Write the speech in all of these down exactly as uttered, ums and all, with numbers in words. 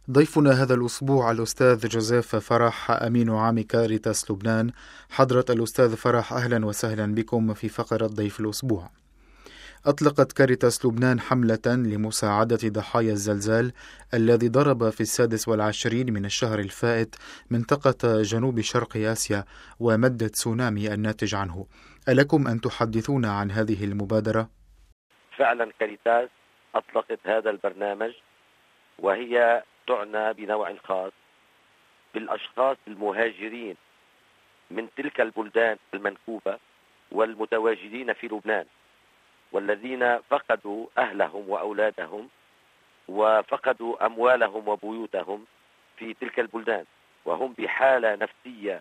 ضيفنا هذا الأسبوع الأستاذ جوزيف فرح أمين عام كاريتاس لبنان. حضرة الأستاذ فرح، أهلا وسهلا بكم في فقرة ضيف الأسبوع. أطلقت كاريتاس لبنان حملة لمساعدة ضحايا الزلزال الذي ضرب في السادس والعشرين من الشهر الفائت منطقة جنوب شرق آسيا ومد تسونامي الناتج عنه. ألكم أن تحدثونا عن هذه المبادرة؟ فعلا كاريتاس أطلقت هذا البرنامج، وهي تعنى بنوع خاص بالأشخاص المهاجرين من تلك البلدان المنكوبة والمتواجدين في لبنان، والذين فقدوا أهلهم وأولادهم وفقدوا أموالهم وبيوتهم في تلك البلدان، وهم بحالة نفسية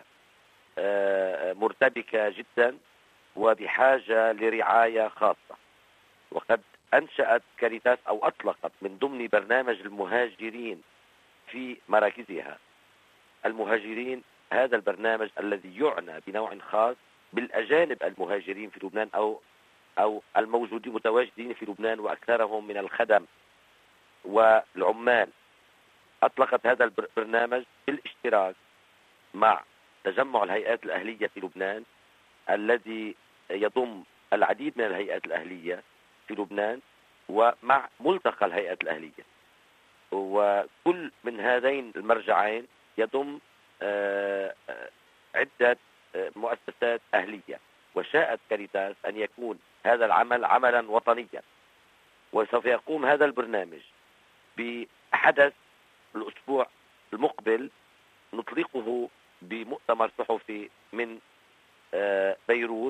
مرتبكة جدا وبحاجة لرعاية خاصة. وقد أنشأت كاريتاس أو أطلقت من ضمن برنامج المهاجرين في مراكزها المهاجرين هذا البرنامج الذي يعنى بنوع خاص بالأجانب المهاجرين في لبنان أو أو الموجودين متواجدين في لبنان، وأكثرهم من الخدم والعمال. أطلقت هذا البرنامج بالاشتراك مع تجمع الهيئات الأهلية في لبنان الذي يضم العديد من الهيئات الأهلية في لبنان، ومع ملتقى الهيئات الأهلية. وكل من هذين المرجعين يضم عدة مؤسسات أهلية، وشاءت كاريتاس أن يكون هذا العمل عملا وطنيا. وسوف يقوم هذا البرنامج بحدث الأسبوع المقبل نطلقه بمؤتمر صحفي من بيروت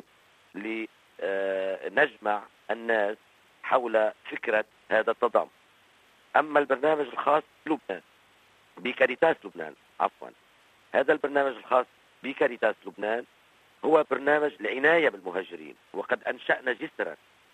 لنجمع الناس حول فكرة هذا التضامن. أما البرنامج الخاص بلبنان بكاريتاس لبنان عفوا هذا البرنامج الخاص بكاريتاس لبنان هو برنامج لعناية بالمهاجرين، وقد أنشأنا جسرا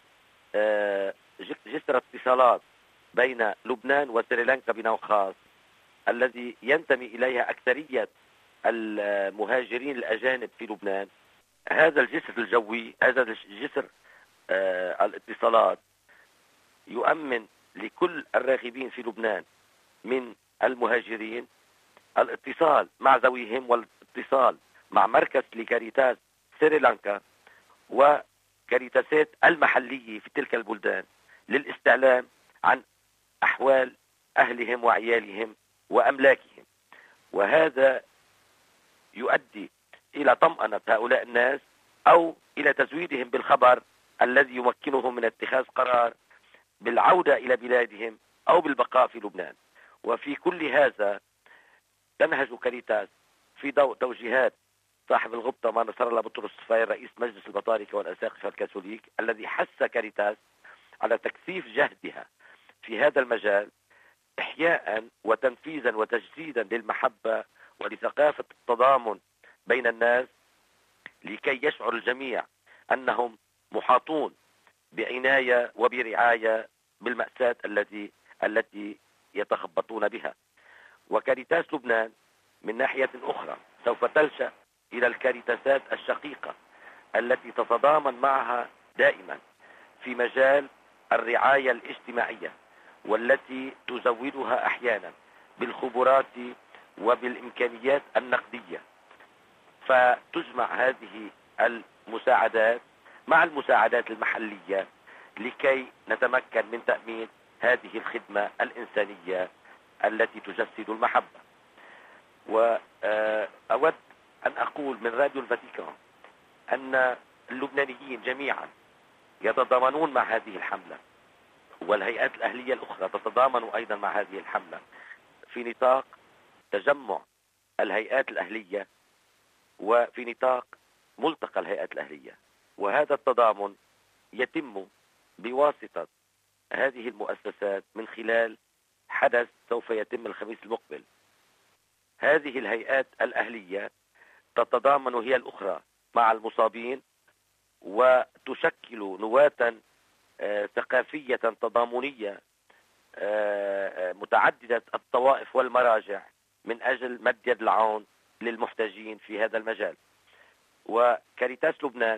جسر اتصالات بين لبنان وسريلانكا بنوع خاص الذي ينتمي إليها أكثرية المهاجرين الأجانب في لبنان. هذا الجسر الجوي، هذا الجسر الاتصالات يؤمن لكل الراغبين في لبنان من المهاجرين الاتصال مع ذويهم والاتصال مع مركز لكاريتاس سريلانكا وكاريتاسات المحلية في تلك البلدان للاستعلام عن أحوال أهلهم وعيالهم وأملاكهم. وهذا يؤدي إلى طمأنة هؤلاء الناس أو إلى تزويدهم بالخبر الذي يمكنهم من اتخاذ قرار بالعودة إلى بلادهم أو بالبقاء في لبنان. وفي كل هذا تنهج كاريتاس في ضوء توجيهات صاحب الغبطة ما نصر الله بطرس الصفير رئيس مجلس البطاركة والأساقفة الكاثوليك، الذي حث كاريتاس على تكثيف جهدها في هذا المجال إحياء وتنفيذا وتجسيدا للمحبة ولثقافة التضامن بين الناس، لكي يشعر الجميع أنهم محاطون بعناية وبرعاية بالمأساة التي التي يتخبطون بها. وكاريتاس لبنان من ناحية أخرى سوف تلجأ إلى الكاريتاسات الشقيقة التي تتضامن معها دائما في مجال الرعاية الاجتماعية، والتي تزودها أحيانا بالخبرات وبالإمكانيات النقدية، فتجمع هذه المساعدات مع المساعدات المحلية لكي نتمكن من تأمين هذه الخدمة الإنسانية التي تجسد المحبة. وأود أن أقول من راديو الفاتيكان أن اللبنانيين جميعا يتضامنون مع هذه الحملة، والهيئات الأهلية الأخرى تتضامن أيضا مع هذه الحملة في نطاق تجمع الهيئات الأهلية وفي نطاق ملتقى الهيئات الأهلية. وهذا التضامن يتم بواسطة هذه المؤسسات من خلال حدث سوف يتم الخميس المقبل. هذه الهيئات الأهلية تتضامن هي الأخرى مع المصابين وتشكل نواة ثقافية تضامنية متعددة الطوائف والمراجع من أجل مد يد العون للمحتاجين في هذا المجال. وكاريتاس لبنان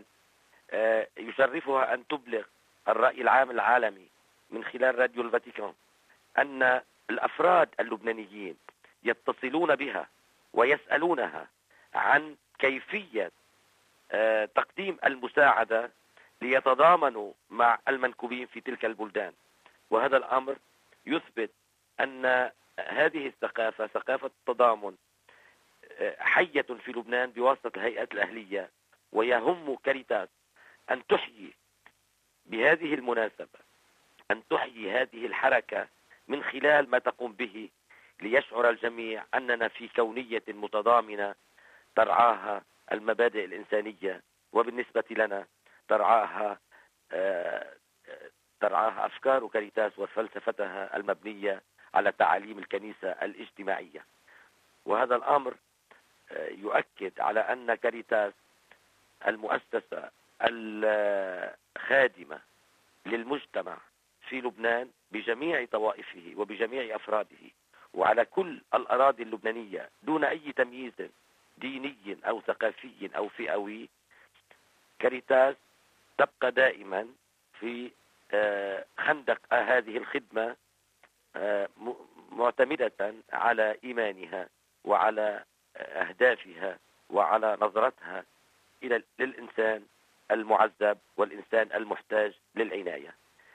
يشرفها أن تبلغ الرأي العام العالمي من خلال راديو الفاتيكان أن الأفراد اللبنانيين يتصلون بها ويسألونها عن كيفية تقديم المساعدة ليتضامنوا مع المنكوبين في تلك البلدان. وهذا الأمر يثبت أن هذه الثقافة، ثقافة التضامن، حية في لبنان بواسطة الهيئات الأهلية. ويهم كاريتاس أن تحيي بهذه المناسبة، أن تحيي هذه الحركة من خلال ما تقوم به، ليشعر الجميع أننا في كونية متضامنة ترعاها المبادئ الإنسانية، وبالنسبة لنا ترعاها ترعاها أفكار كاريتاس وفلسفتها المبنية على تعاليم الكنيسة الاجتماعية. وهذا الأمر يؤكد على أن كاريتاس المؤسسة الخادمة للمجتمع في لبنان بجميع طوائفه وبجميع أفراده وعلى كل الأراضي اللبنانية دون أي تمييز ديني أو ثقافي أو فئوي، كاريتاس تبقى دائما في خندق هذه الخدمة معتمدة على إيمانها وعلى أهدافها وعلى نظرتها إلى للإنسان المعذب والإنسان المحتاج للعناية.